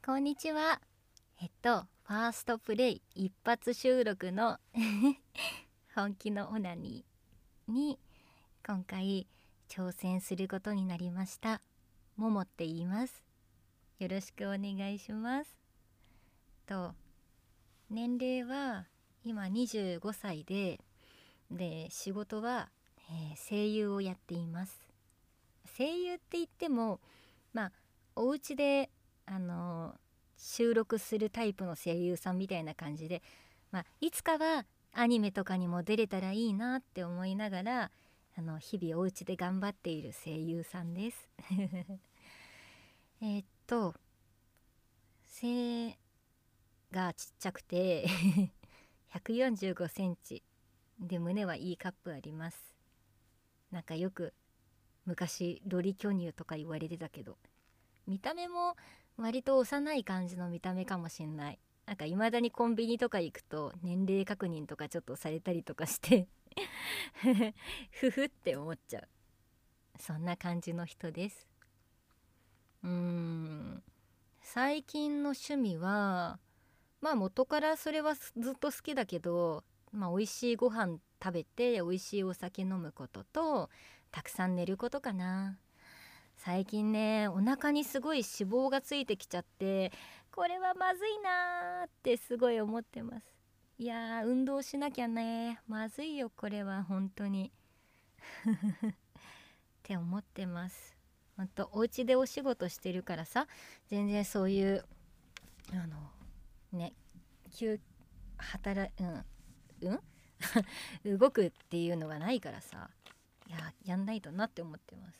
こんにちは。ファーストプレイ一発収録の本気のオナニーに今回挑戦することになりました。ももって言います。よろしくお願いします。年齢は今25歳で、仕事は、声優をやっています。声優って言ってもお家で収録するタイプの声優さんみたいな感じで、いつかはアニメとかにも出れたらいいなって思いながら日々お家で頑張っている声優さんです背がちっちゃくて145センチで、胸は E カップあります。なんかよく昔ロリ巨乳とか言われてたけど、見た目も割と幼い感じの見た目かもしんない。なんか未だにコンビニとか行くと年齢確認とかちょっとされたりとかしてふふって思っちゃう。そんな感じの人です。最近の趣味は元からそれはずっと好きだけど、美味しいご飯食べて美味しいお酒飲むこととたくさん寝ることかな。最近ね、お腹にすごい脂肪がついてきちゃって、これはまずいなーってすごい思ってます。いやー、運動しなきゃね、まずいよこれは本当にって思ってます。ほんとお家でお仕事してるからさ、全然そういうね急働動くっていうのがないからさ、やんないとなって思ってます。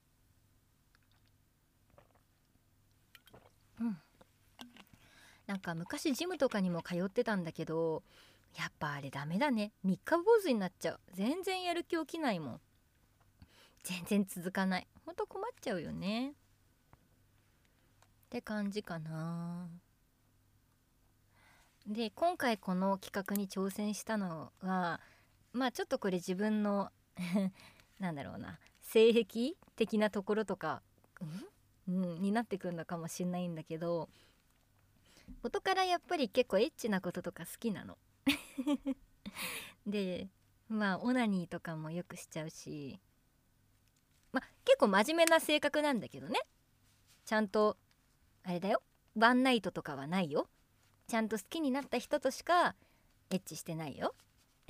なんか昔ジムとかにも通ってたんだけど、やっぱあれダメだね。三日坊主になっちゃう。全然やる気起きないもん。全然続かない。ほんと困っちゃうよねって感じかな。で、今回この企画に挑戦したのは、ちょっとこれ自分のなんだろうな、性癖的なところとか、になってくるのかもしんないんだけど、元からやっぱり結構エッチなこととか好きなので、オナニーとかもよくしちゃうし、結構真面目な性格なんだけどね。ちゃんとあれだよ、ワンナイトとかはないよ。ちゃんと好きになった人としかエッチしてないよ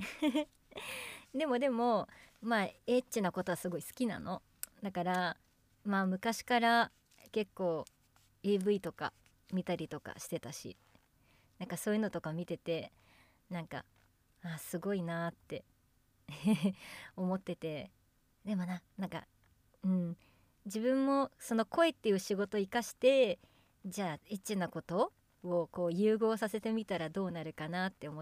でもエッチなことはすごい好きなの。だから昔から結構 AV とか見たりとかしてたし、なんかそういうのとか見てて、なんかすごいなって思ってて、でもなんか自分もその声っていう仕事を生かして、じゃあエッチなことをこう融合させてみたらどうなるかなって思って、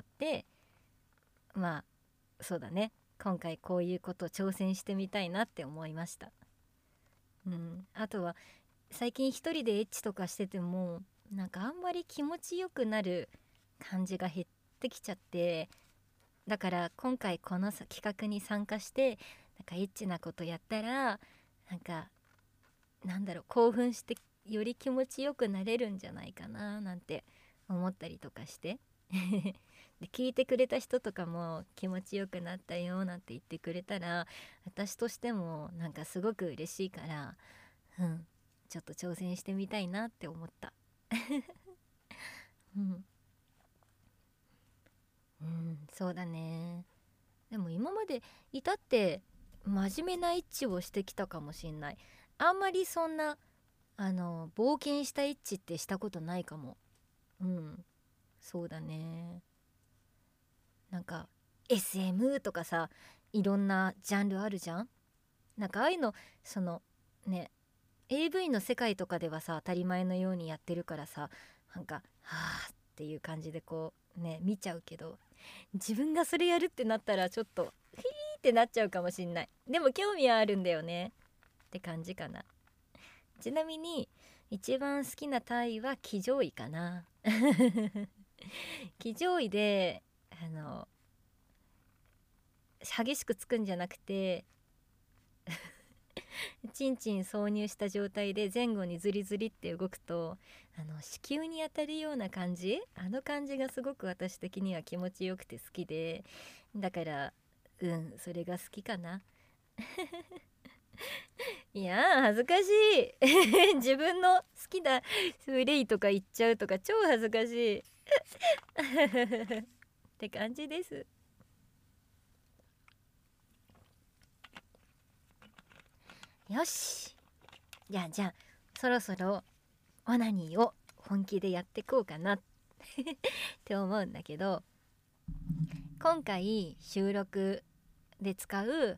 そうだね、今回こういうことを挑戦してみたいなって思いました。あとは最近一人でエッチとかしててもなんかあんまり気持ちよくなる感じが減ってきちゃって、だから今回この企画に参加して、なんかエッチなことやったら、なんか興奮してより気持ちよくなれるんじゃないかななんて思ったりとかしてで、聞いてくれた人とかも気持ちよくなったよなんて言ってくれたら、私としてもなんかすごく嬉しいから、ちょっと挑戦してみたいなって思ったそうだね。でも今まで至って真面目なエッチをしてきたかもしんない。あんまりそんな冒険したエッチってしたことないかも。そうだね。なんか SM とかさ、いろんなジャンルあるじゃん。なんかああいうの、そのね AV の世界とかではさ当たり前のようにやってるからさ、なんかはあっていう感じでこうね見ちゃうけど、自分がそれやるってなったらちょっとヒーってなっちゃうかもしんない。でも興味はあるんだよねって感じかな。ちなみに一番好きな体位は騎乗位かな騎乗位で激しくつくんじゃなくてチンチン挿入した状態で前後にズリズリって動くと子宮に当たるような感じ、あの感じがすごく私的には気持ちよくて好きで、だからそれが好きかな。いやー恥ずかしい。自分の好きなプレイとか言っちゃうとか超恥ずかしい。って感じです。よし、じゃあそろそろオナニーを本気でやってこうかなって思うんだけど、今回収録で使う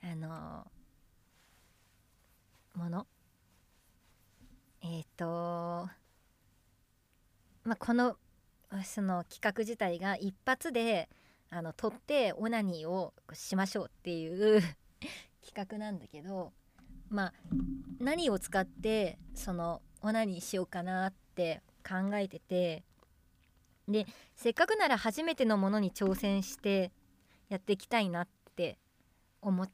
もの、このその企画自体が一発で撮ってオナニーをしましょうっていう企画なんだけど、何を使ってそのオナニーしようかなって考えてて、でせっかくなら初めてのものに挑戦してやっていきたいなって思って、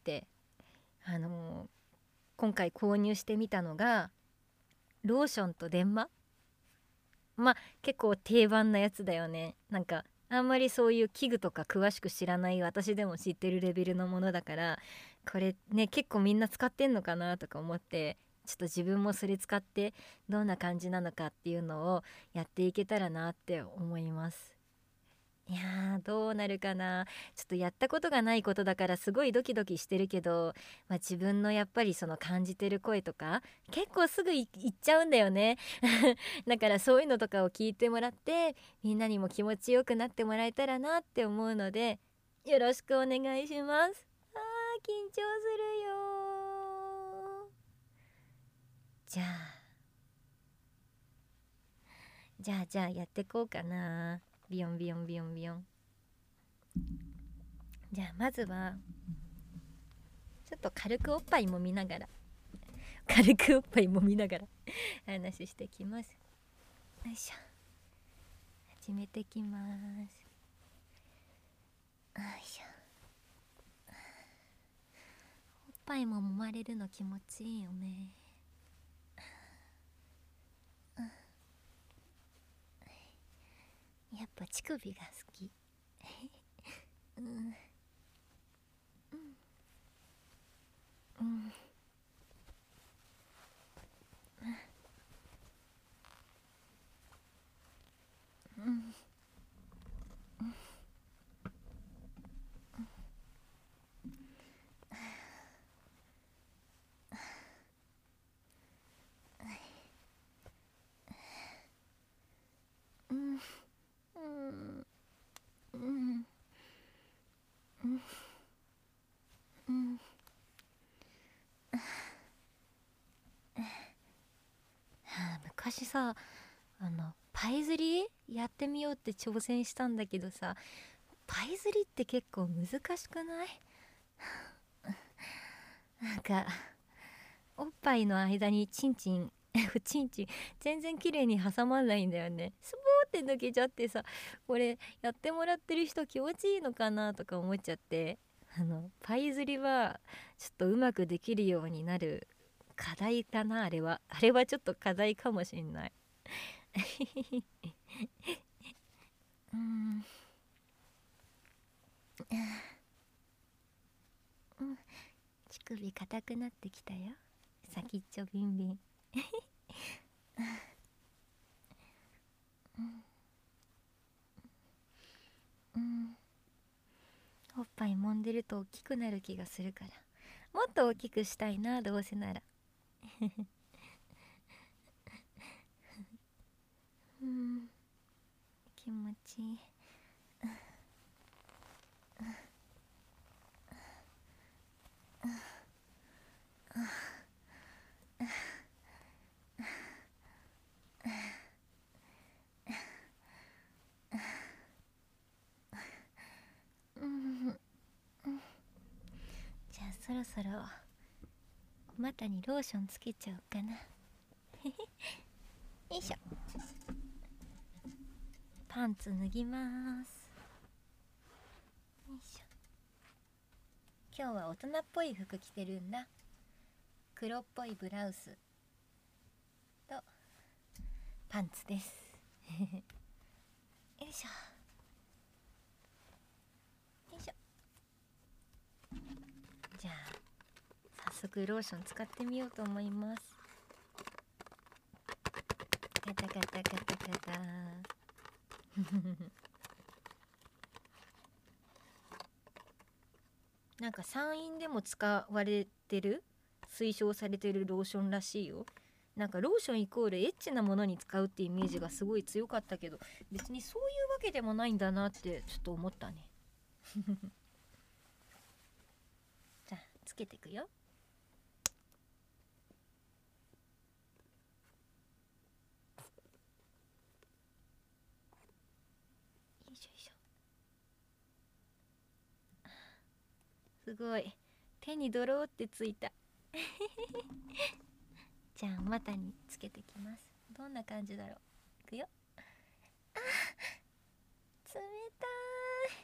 今回購入してみたのがローションと電話。結構定番なやつだよね。なんかあんまりそういう器具とか詳しく知らない私でも知ってるレベルのものだから、これね結構みんな使ってんのかなとか思って、ちょっと自分もそれ使ってどんな感じなのかっていうのをやっていけたらなって思います。いやーどうなるかな。ちょっとやったことがないことだからすごいドキドキしてるけど、自分のやっぱりその感じてる声とか結構すぐ言っちゃうんだよね。だからそういうのとかを聞いてもらってみんなにも気持ちよくなってもらえたらなって思うので、よろしくお願いします。緊張するよ。じゃあやってこうかな。ビヨンビヨンビヨンビヨン。じゃあまずはちょっと軽くおっぱいもみながら話してきます。よいしょ、始めてきます。よいしょ。おっぱいも揉まれるの気持ちいいよね。やっぱ乳首が好き。うん昔さパイ釣りやってみようって挑戦したんだけどさ、パイ釣りって結構難しくない？なんかおっぱいの間にチンチンチンチン全然綺麗に挟まんないんだよね。スポーって抜けちゃってさ、これやってもらってる人気持ちいいのかなとか思っちゃって、パイ釣りはちょっとうまくできるようになる課題だな。あれはちょっと課題かもしんない。うん乳首硬くなってきたよ。先っちょビンビン。おっぱい揉んでると大きくなる気がするから、もっと大きくしたいな、どうせなら。気持ちいい。じゃあそろそろお股にローションつけちゃおうかな。よいしょ。パンツ脱ぎます。よいしょ。今日は大人っぽい服着てるんだ。 黒っぽいブラウスとパンツですよいしょよいしょ。じゃあ早速ローション使ってみようと思います。カタカタカタカタなんか産院でも使われてる推奨されてるローションらしいよ。なんかローションイコールエッチなものに使うってイメージがすごい強かったけど、別にそういうわけでもないんだなってちょっと思ったねじゃあつけていくよ。よいしょよいしょ。すごい手にドローってついたじゃあ股につけてきます。どんな感じだろう。いくよ。あ、冷たい。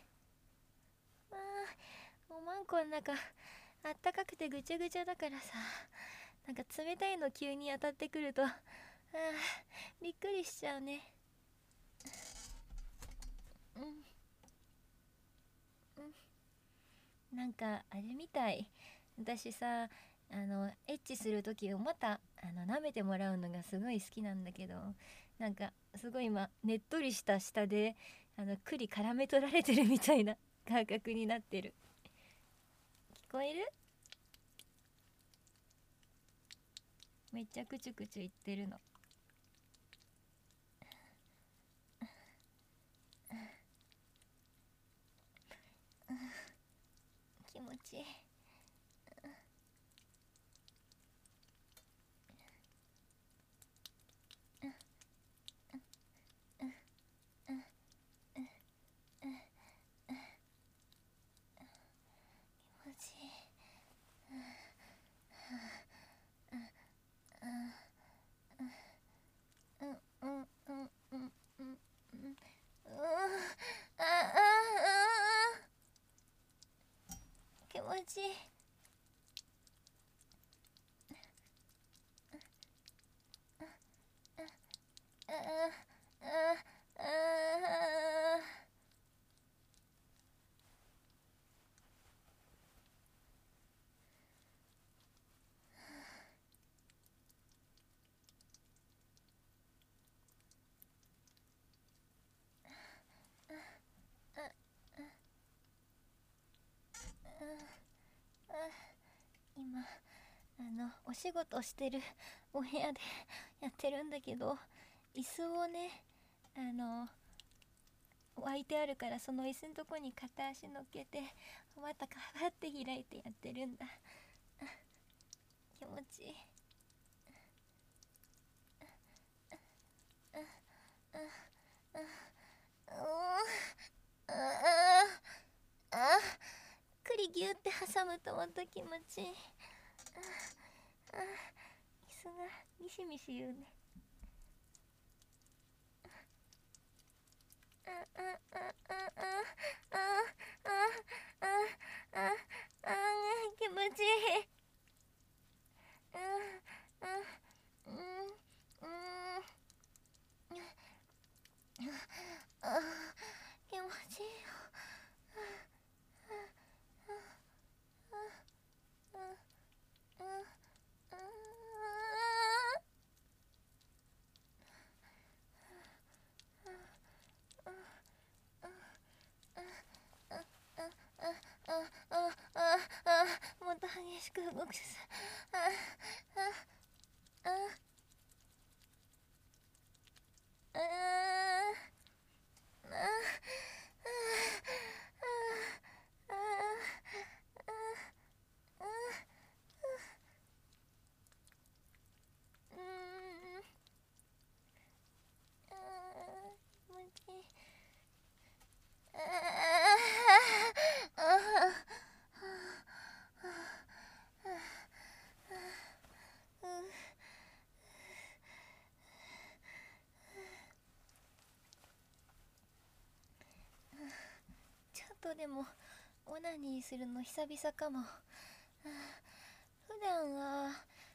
おまんこの中あったかくてぐちゃぐちゃだからさ、なんか冷たいの急に当たってくるとびっくりしちゃうね。なんかあれみたい。私さ、エッチする時をまた舐めてもらうのがすごい好きなんだけど、なんかすごい今ねっとりした舌で栗絡め取られてるみたいな感覚になってる。聞こえる？めっちゃクチュクチュ言ってるの。気持ちいい。気持ちいい。今お仕事してるお部屋でやってるんだけど、椅子をね置いてあるから、その椅子のとこに片足乗っけてまたカバって開いてやってるんだ。気持ちいい。栗ギュって挟むとまた気持ちいい。椅子がミシミシ言うね。気持ちいい。気持ちいいよ。もっと激しく動くさ。ちょっとでもオナニーするの久々かも。普段は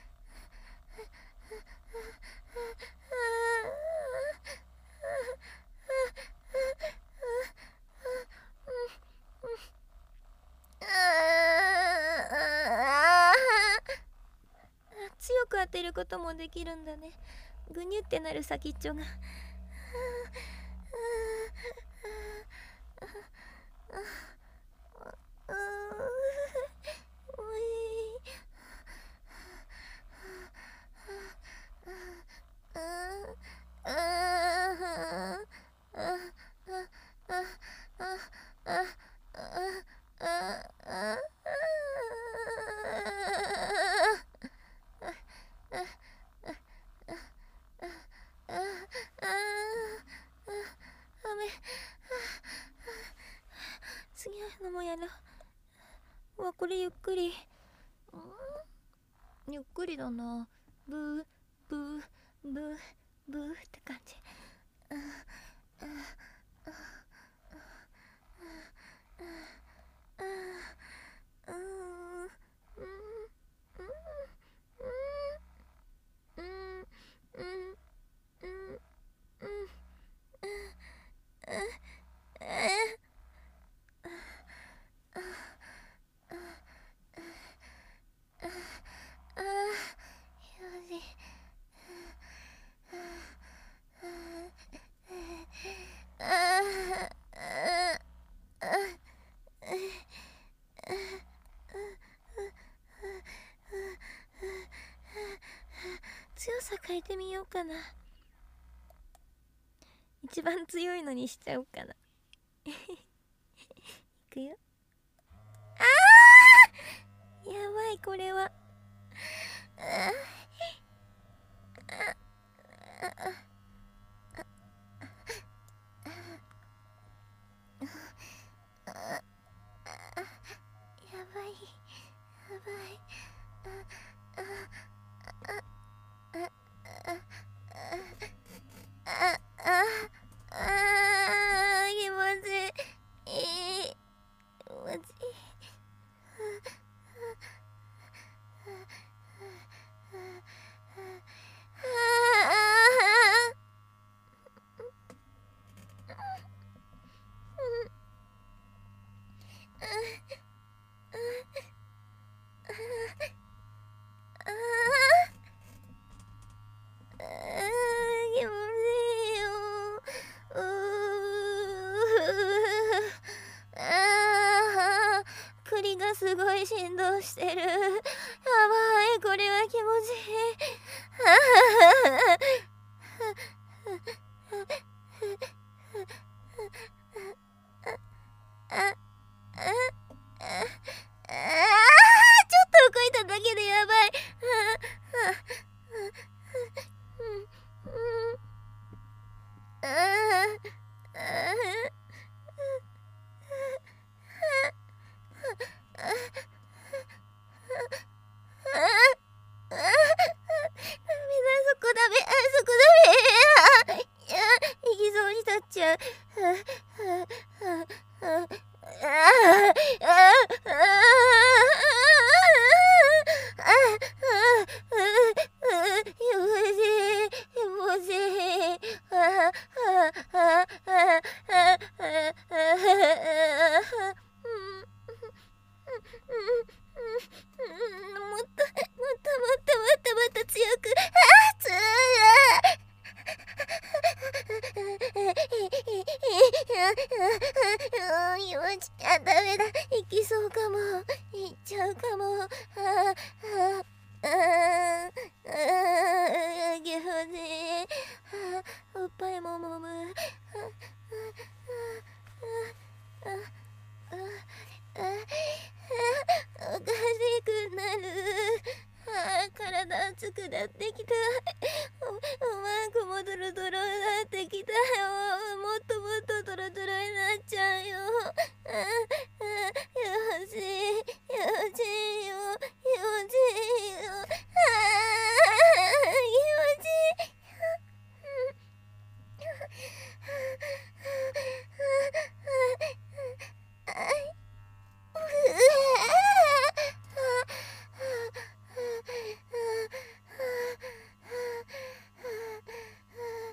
ることもできるんだね。ぐにゅってなる先っちょが。次のもやろう。わ、これゆっくり。ゆっくりだな。ブーブーブーブーって感じ。強さ変えてみようかな。一番強いのにしちゃおうかな。いくよ。やばい、これは。栗がすごい振動してる。やばい、これは気持ちいい。ちょっと動いただけでやばい。行きそうに立っちゃう。ダメだ、行きそうかも、行っちゃうかも。気持ちいい。おっぱいも揉む。おかしくなる。体熱くなってきた。おまんこもドロドロになってきたよ。もっともっとドロドロになっちゃうよ。よしよしよよしよ。気持ちいい。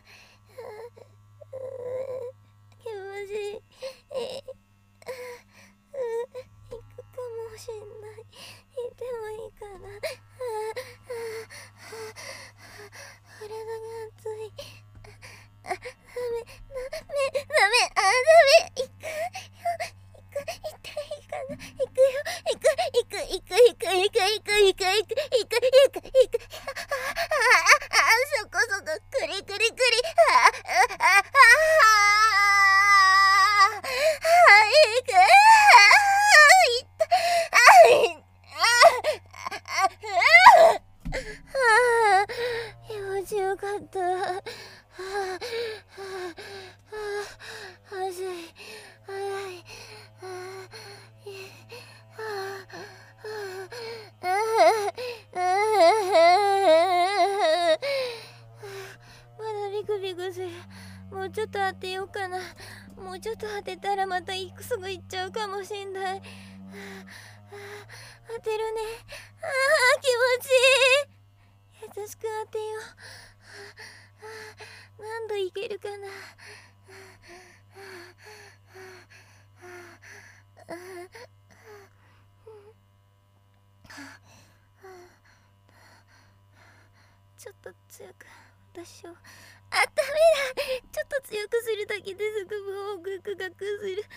気持ちいい。 りがする。もうちょっと当てようかな。もうちょっと当てたらまたすぐ行っちゃうかもしんない。当てるね。気持ちいい。優しく当てよう。何度いけるかな。ちょっと強く私を。ダメだ。ちょっと強くするだけですぐもうグクガクする。気持ち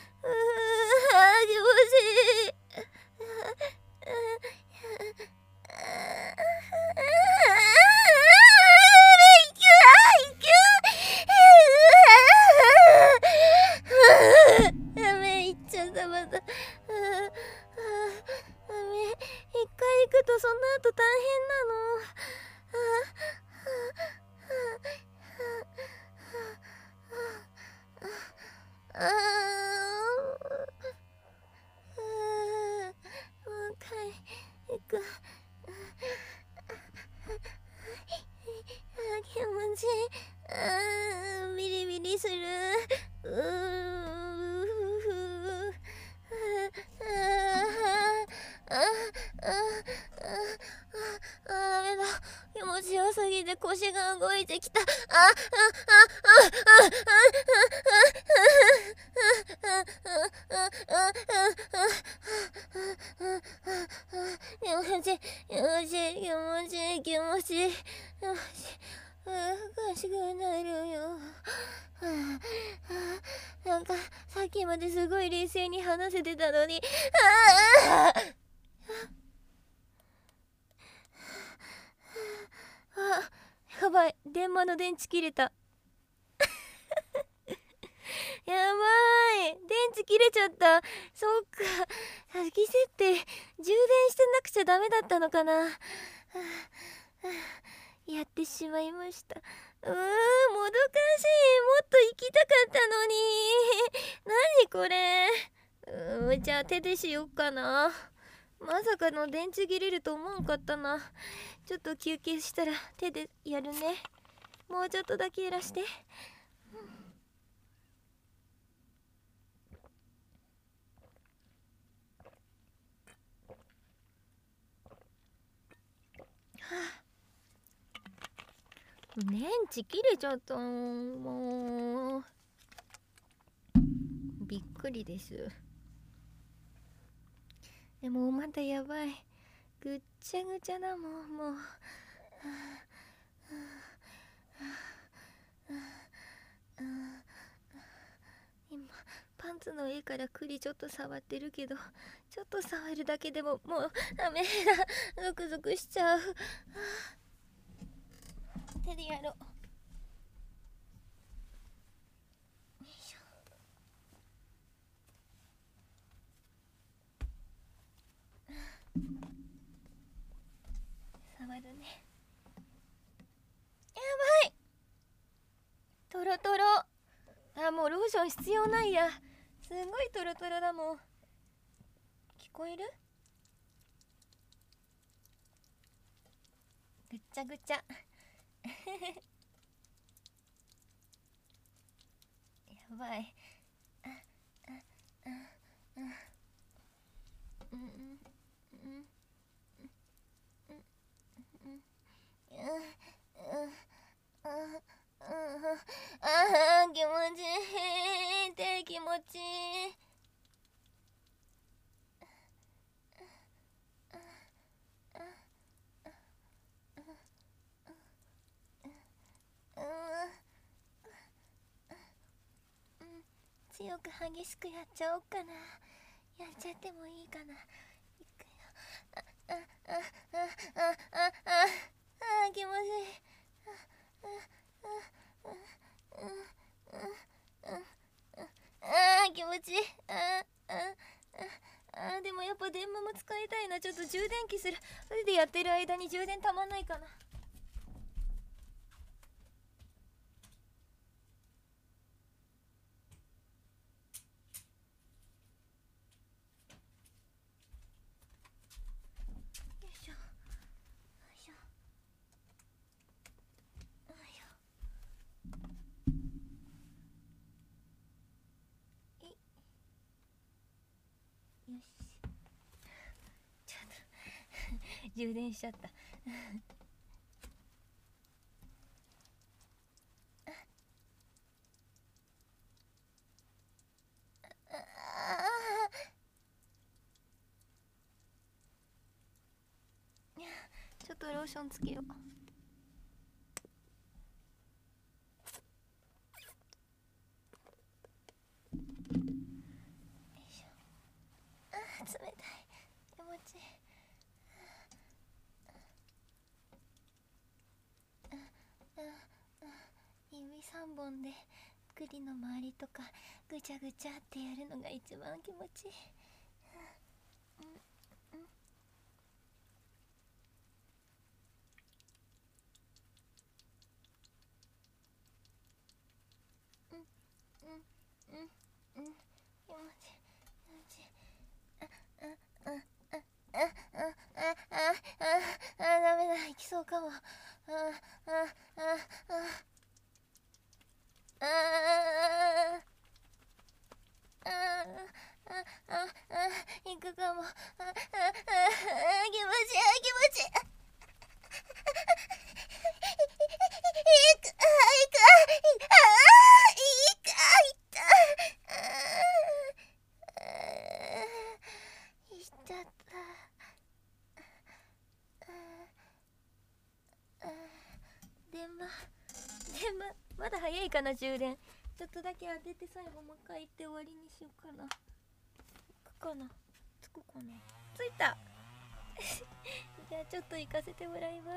いい。ダメ、行っちゃったまた。ダメ、一回行くとその後大変なの。もう一回行く。気持ちいい。ビリビリする。ダメだ。気持ちよすぎて腰が動いてきた。気持ちいい、気持ちいい、気持ちいい、気持ちいい。よし、おかしくなるよ。なんかさっきまですごい冷静に話せてたのに。やばい、電話の電池切れた。やばい、電池切れちゃった。そっか、先設定充電してなくちゃダメだったのかな。やってしまいました。もどかしい。もっと行きたかったのに。何これ。じゃあ手でしよっかな。まさかの電池切れると思わんかったな。ちょっと休憩したら手でやるね。もうちょっとだけやらして。電池切れちゃった。もうびっくりです。でもまだやばい。ぐっちゃぐちゃだもん。もう今パンツの上から栗ちょっと触ってるけど、ちょっと触るだけでももうダメだ。ゾクゾクしちゃう。手でやろう。よいしょ。触るね。やばい、トロトロ。もうローション必要ないや。すごいトロトロだもん。聞こえる？ぐっちゃぐちゃ。やばい。気持ちいい。手気持ちいい。強く激しくやっちゃおうかな。やっちゃってもいいかな。いくよ。気持ちいい。気持ちいい。でもやっぱ電話も使いたいな。ちょっと充電器する。それでやってる間に充電たまんないかな。 充電しちゃった。ちょっとローションつけよう。冷たい、気持ちいい。指3本で栗の周りとかぐちゃぐちゃってやるのが一番気持ちいい。気持ちいい、気持ちいい。ダメだ、行きそうかも。行くかも。気持ちいい、気持ちいい。電話まだ早いかな、充電。ちょっとだけ当てて最後もう一回行って終わりにしようかな。つくかな、つくかな。ついた。じゃあちょっと行かせてもらいます。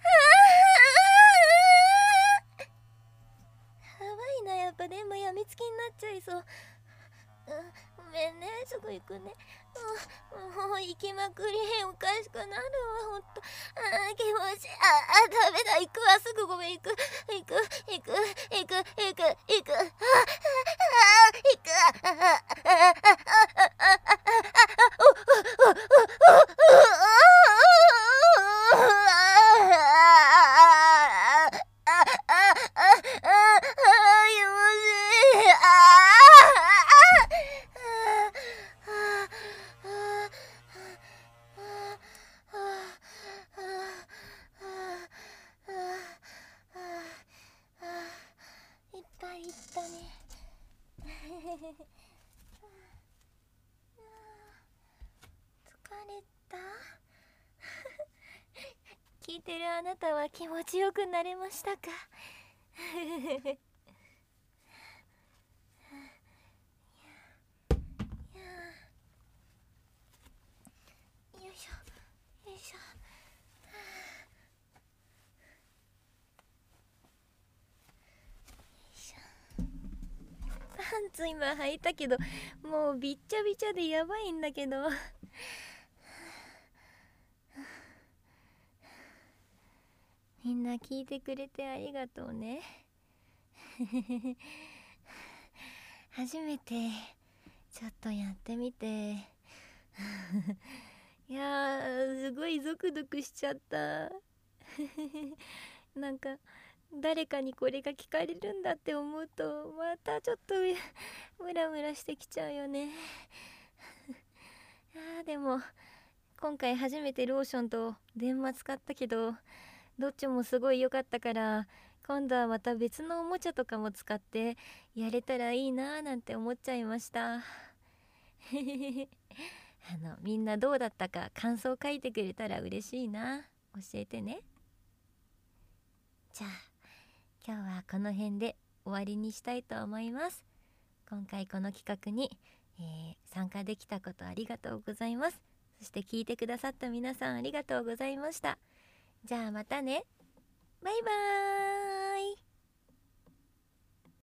やばいな、やっぱ電話やみつきになっちゃいそう。ごめんね、すぐ行くね。もう行きまくりへん、おかしくなるわ、ほんと。気持ちいい。ダメだ、行くわ、すぐ。ごめん、行く。いっぱい行ったね。疲れた。聞いてるあなたは気持ちよくなれましたか？よいしょよいしょ。パンツ今履いたけどもうびっちゃびちゃでやばいんだけど。みんな聞いてくれてありがとうね。初めてちょっとやってみていやー、すごいゾクゾクしちゃった。なんか誰かにこれが聞かれるんだって思うとまたちょっとムラムラしてきちゃうよね。でも今回初めてローションと電話使ったけどどっちもすごい良かったから、今度はまた別のおもちゃとかも使ってやれたらいいなーなんて思っちゃいました。みんなどうだったか感想書いてくれたら嬉しいな。教えてね。じゃあ今日はこの辺で終わりにしたいと思います。今回この企画に、参加できたことありがとうございます。そして聞いてくださった皆さんありがとうございました。じゃあまたね。バイバーイ。